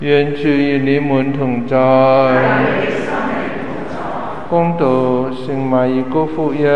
願主與你們同在，恭讀聖馬爾谷福音。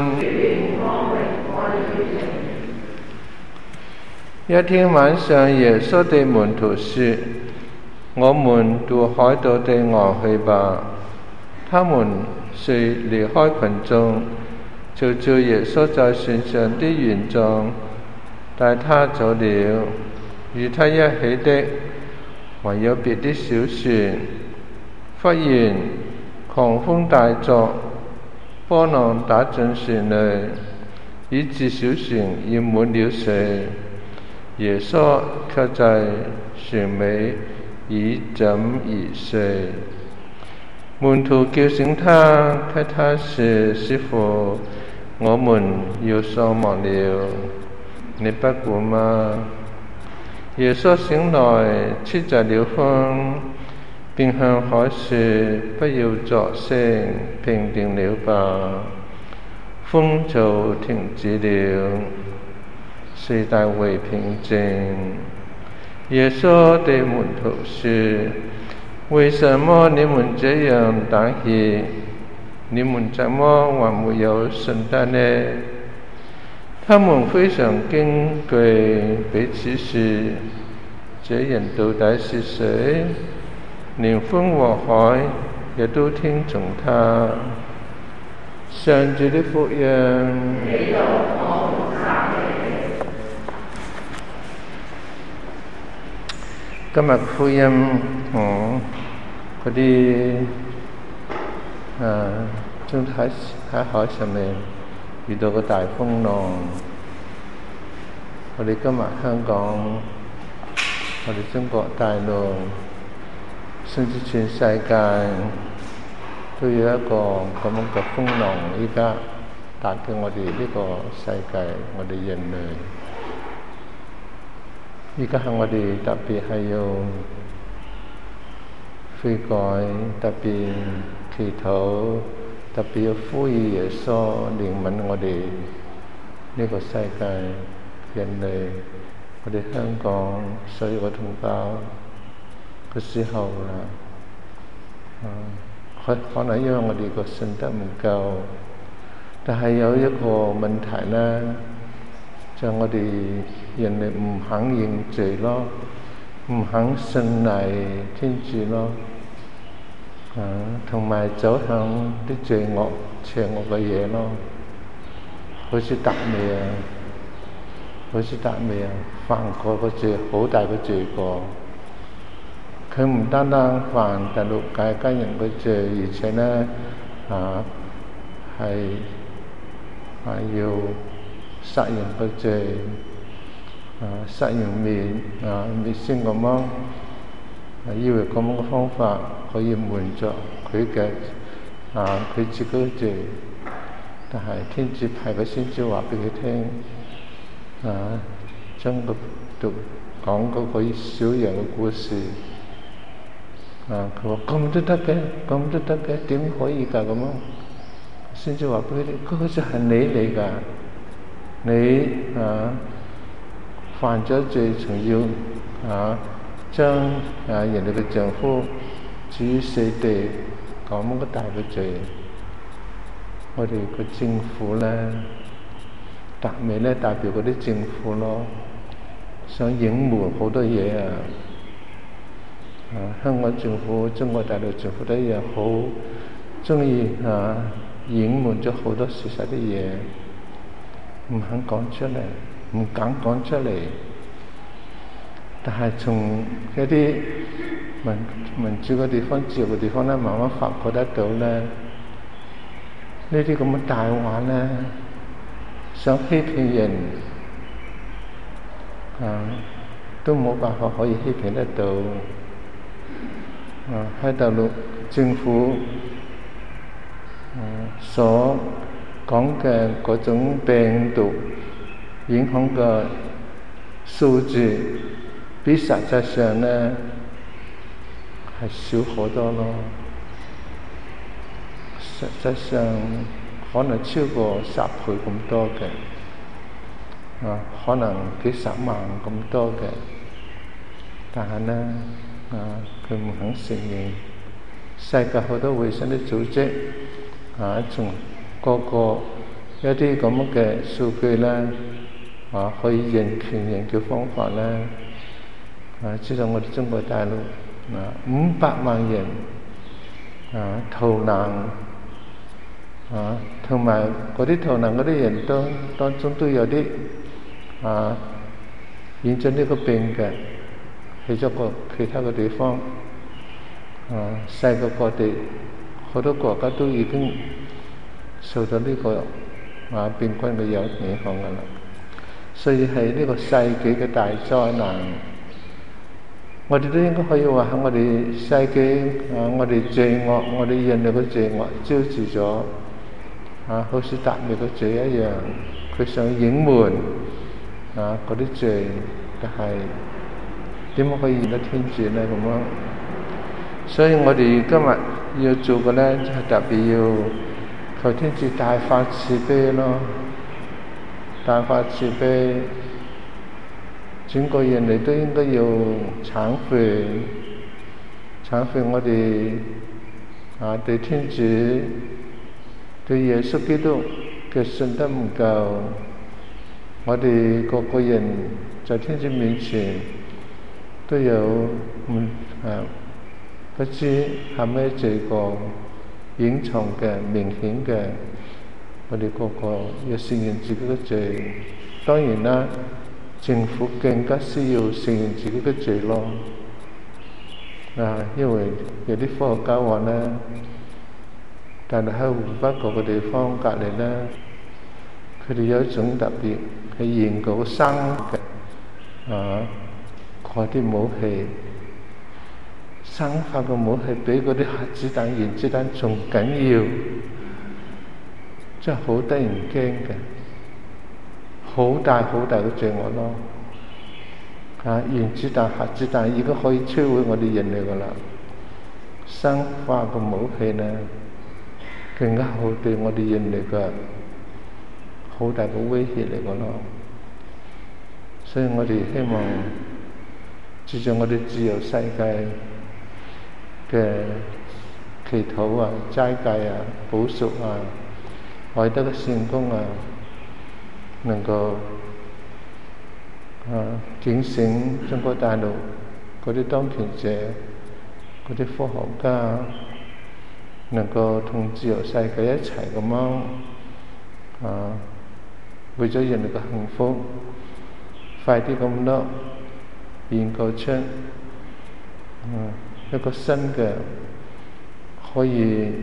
一天晚上，耶穌對門徒說：我們渡海到對岸去吧。他們遂離開群眾，就照耶穌在船上的原狀帶他走了。與他一起的還有別的小船。忽然狂風大作，波浪打進船裏，以致小船淹滿了水。耶穌卻在船尾倚枕而睡。門徒叫醒他，對他說：師傅，我們要喪亡了，你不管嗎？耶穌醒來，斥責了風，便向海說：不要作聲，平定了吧。風就停止了，水大為平靜。耶穌對門徒說：為什麼你們這樣膽怯？你們怎麼還沒有信德呢？他們非常驚懼，彼此說：這人到底是誰？連風和海也都聽從他。上主的福音。今日福音嗰啲正喺海上面遇到個大風浪。我哋今日香港，我哋中國大陸，甚至全世界都有一個咁樣嘅風浪，依家打擊我哋呢個世界，我哋人類。依家係我哋特別係要悔改，特別祈禱，特別要呼籲耶穌憐憫我哋呢個世界人類，我哋香港所有嘅同胞嘅時候啦。可能因為我哋個信德唔夠，但係有一個問題咧，就係我哋人類唔肯認罪咯，唔肯信賴天主咯，同埋走向啲罪惡邪惡嘅嘢咯，好似達味啊，犯過個罪，好大個罪過。佢唔單單犯第六誡奸淫嘅罪，而且咧係要殺人嘅罪，殺人滅聲咁樣，以為咁樣嘅方法可以滿足佢嘅佢自己嘅罪，但係天主派個先知話俾佢聽，將個講嗰個小羊嘅故事，佢話咁都得嘅，點可以㗎咁樣？先知話俾佢聽，嗰個就係你嚟㗎，你犯咗罪，仲要將人哋嘅丈夫置於死地，咁嘅大嘅罪。我哋個政府咧，達味咧代表嗰啲政府咯，想隱瞞好多嘢啊！香港政府、中國大陸政府都一樣，好鍾意隱瞞咗好多事實啲嘢，唔肯講出嚟，唔敢講出嚟。但係從一啲民主嘅地方、自由嘅地方咧，慢慢發覺得到咧，呢啲咁嘅大話咧，想欺騙人，都冇辦法可以欺騙得到。喺大陸政府所講嘅嗰種病毒影響嘅數字，比實際上咧係少好多咯。實際上可能超過10倍咁多嘅，可能幾十萬咁多嘅，但係咧佢唔肯承認。世界好多衞生的組織從個個一啲咁嘅數據咧可以研究方法咧知道我哋中國大陸500萬人逃難同埋嗰啲逃難嗰啲人當中都有啲染咗呢個病嘅，去咗其他嘅地方世界各地好多國家都已經受到呢個病菌嘅影響㗎啦，所以係呢個世紀嘅大災難。我哋都應該可以話喺我哋世紀我哋罪惡，我哋人類嘅罪惡招致咗好似達味嘅罪一樣，佢想隱瞞嗰啲罪，但係點樣可以見得天主呢？咁樣，所以我哋今日要做嘅咧，就係特別要求天主大發慈悲咯，大發慈悲，整個人類都應該要懺悔我哋對天主、對耶穌基督嘅信德唔夠，我哋個個人在天主面前都有不知係咩罪過隱藏嘅、明顯嘅，我哋個個要承認自己嘅罪。當然啦，政府更加需要承認自己嘅罪咯。因為有啲科學家話咧，但係喺湖北嗰個地方隔離咧，佢哋有一種特別係研究生嘅嗰啲武器。生化嘅武器比嗰啲核子彈、原子彈仲緊要，真係好得人驚嘅，好大嘅罪惡咯。原子彈、核子彈已經可以摧毀我哋人類噶啦，生化嘅武器呢更加好對我哋人類嘅好大嘅威脅嚟嘅咯。所以我哋希望藉著我哋自由世界嘅祈禱齋戒補贖愛德嘅善功能夠警醒中國大陸嗰啲當權者、嗰啲科學家，能夠同自由世界一齊咁樣為咗人類嘅幸福，快啲咁多研究出一個新嘅可以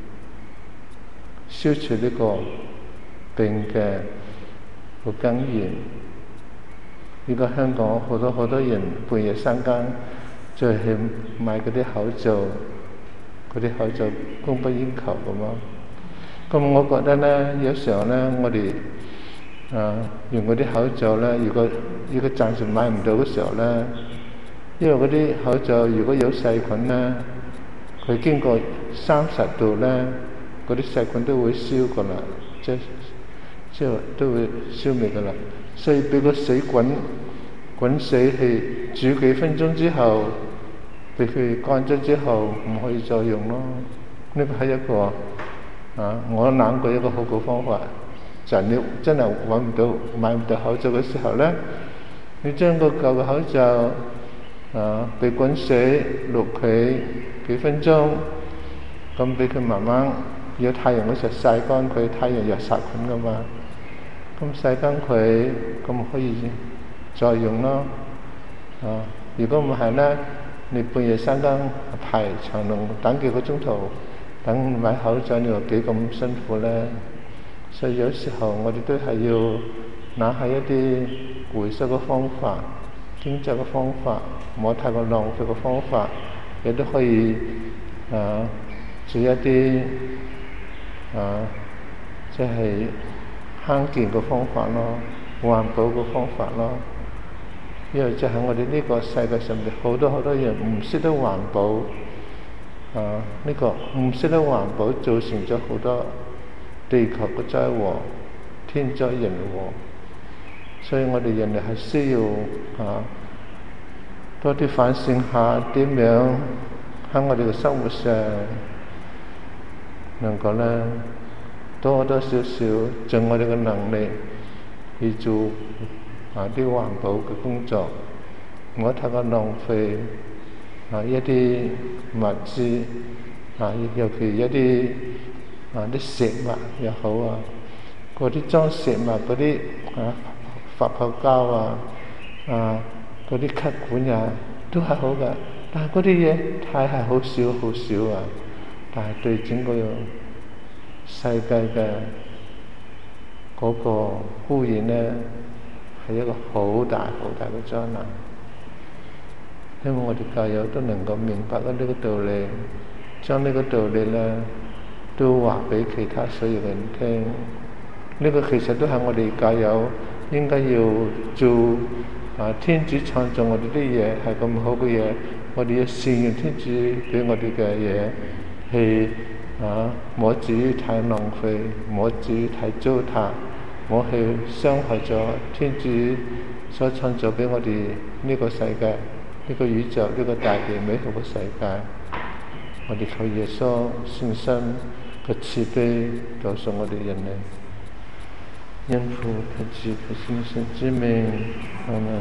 消除呢個病嘅個根源。而家香港好多人半夜三更就去買嗰啲口罩，嗰啲口罩供不應求咁。咁我覺得咧，有時候咧，我哋用嗰啲口罩咧，如果暫時買唔到嘅時候咧，因為嗰啲口罩如果有細菌咧，佢經過30度咧，嗰啲細菌都會消噶啦，即係都會消滅噶啦。所以俾個水滾水去煮幾分鐘之後，俾佢乾咗之後，唔可以再用咯。呢個係一個我諗過一個好嘅方法。就係你真係買唔到口罩嘅時候咧，你將個舊嘅口罩俾滾水淥佢幾分鐘，咁俾佢慢慢有太陽嗰時候曬乾佢，太陽又殺菌噶嘛，咁曬乾佢咁可以再用咯。如果唔係咧，你半夜三更排長龍等幾個鐘頭等買口罩，你話幾咁辛苦咧？所以有時候我哋都係要拿下一啲回收嘅方法、經濟嘅方法，唔好太過浪費嘅方法，亦都可以做一啲即係慳儉嘅方法咯，環保嘅方法咯。因為就喺我哋呢個世界上面，好多人唔識得環保，呢個唔識得環保造成咗好多地球嘅災禍、天災人禍，所以我哋人類係需要多啲反省下點樣喺我哋嘅生活上能夠咧多多少少盡我哋嘅能力去做啲環保嘅工作，唔好太過浪費一啲物資尤其一啲啲食物又好嗰啲裝食物嗰啲發泡膠嗰啲吸管都係好㗎，但係嗰啲嘢太係好少但係對整個世界嘅嗰個污染咧係一個好大嘅災難。希望我哋教友都能夠明白呢個道理，將呢個道理咧都話俾其他所有人聽。呢個其實都係我哋教友應該要做天主創造我哋啲嘢係咁好嘅嘢，我哋要善用天主俾我哋嘅嘢，係唔好至於太浪費，唔好至於太糟蹋，唔好去傷害咗天主所創造俾我哋呢個世界、呢個宇宙、呢個大地美好嘅世界。我哋靠耶穌聖心嘅慈悲救贖我哋人類。因父及子及聖神之名，阿們。